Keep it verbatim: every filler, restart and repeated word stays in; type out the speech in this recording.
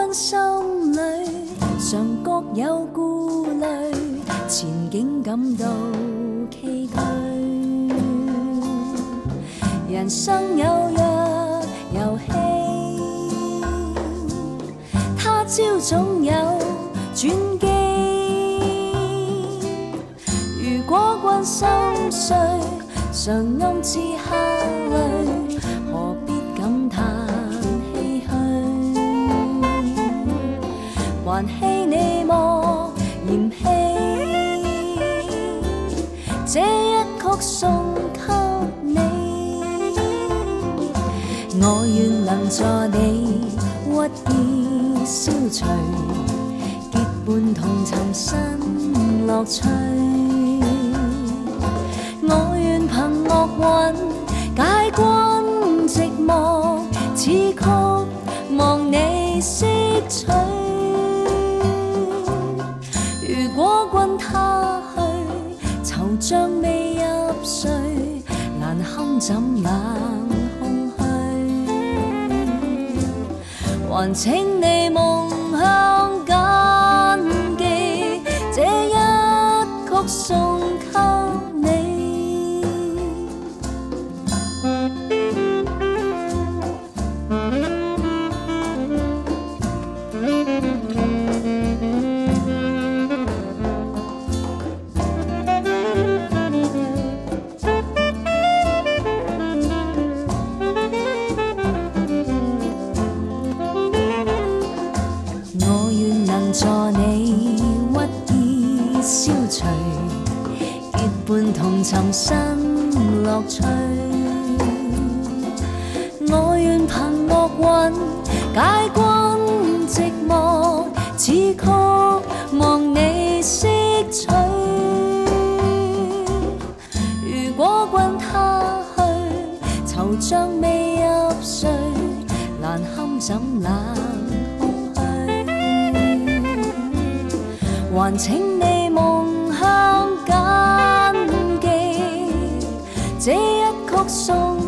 生心里常各有顾虑，前景感到崎岖。人生有若遊戲，他朝總有轉機。如果慣心碎，常暗自下淚，何必感嘆唏噓？還希你莫嫌棄，這一曲送給你。我願能助你鬱意消除，結伴同尋新樂趣。我願憑樂韻解君寂寞，此曲望你識取。如果君他去，惆悵未入睡，難堪怎冷空虛？還請你夢向謹記，這一曲送給你。我願能助你鬱意消除，結伴同尋新樂趣。我願憑樂韻解君寂寞，此曲望你識取。如果君他去，惆悵未入睡，難堪怎冷空虛？還請你夢向謹記，這一曲送